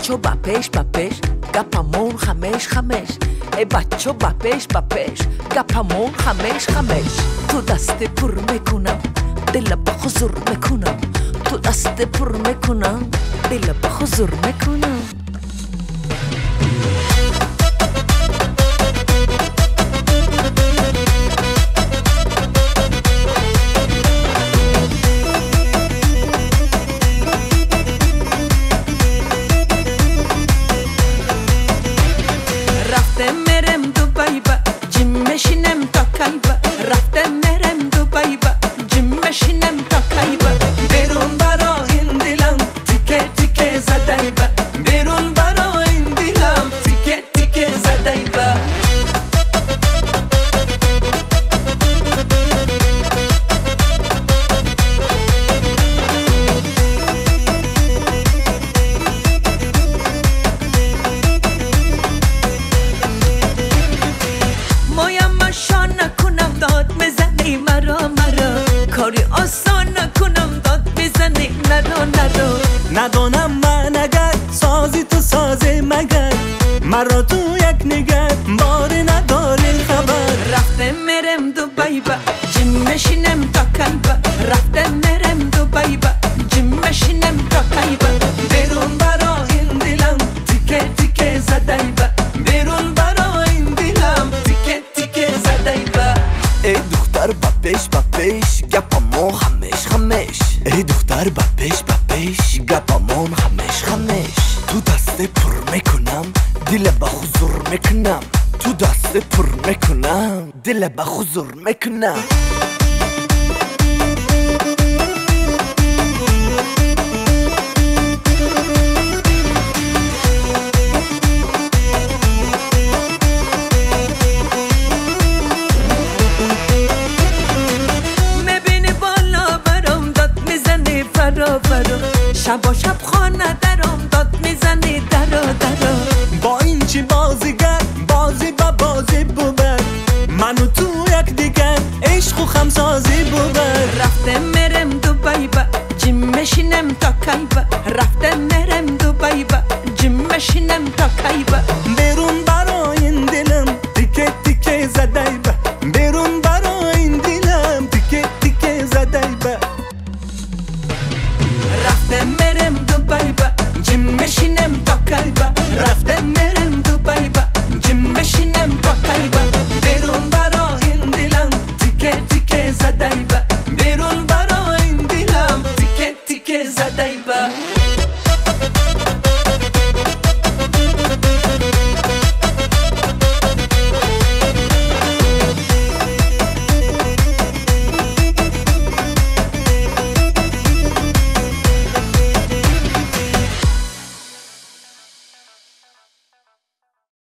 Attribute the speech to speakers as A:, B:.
A: بچو بپش بپش گپمون خمش خمش ای بچو بپش بپش گپمون خمش خمش تو دست پر میکنم دل به حضور میکنم تو دست پر میکنم دل به حضور میکنم رفته میرم دبی با جیم میشینم تا کی با رفته میرم دبی با جیم میشینم تا کی با بیرون برا این دلم تیکه تیکه زدی با بیرون برا این دلم تیکه تیکه زدی با کاری آسان نکنم داد بزنی نرو نرو
B: ندانم من اگر سازی تو سازه مگر مرا تو یک نگر باری نداری خبر
A: رفته میرم دبی با جیم میشینم تا کی با رفته میرم دبی با جیم میشینم تا کی با بیرون برا این دلم تیکه تیکه زدی با بیرون برا این دلم تیکه تیکه زدی با
B: ای دختر بپش بپش گپمون خمش خمش ای دختر بپش بپش گپمون خمش خمش تو دست پر میکنم دل به حضور میکنم تو دست پر میکنم دل به حضور میکنم
A: شب شب خانه درم داد میزنی درو درو
B: با این چی بازیگر بازی با بازی بود من و تو یک دیگر عشق و خمسازی بود
A: رفته میرم دبی با جیم میشینم تا کی با رفته میرم دبی با جیم میشینم تا کی با
B: بیرون برا این دلم تیکه تیکه زدی با بیرون برا این دلم تیکه تیکه زدی با
A: رفته میرم دبی با جیم میشینم تا کی با رفته میرم دبی با جیم میشینم تا کی با بیرون برا این دلم تیکه تیکه زدی با بیرون برا این دلم تیکه تیکه زدی با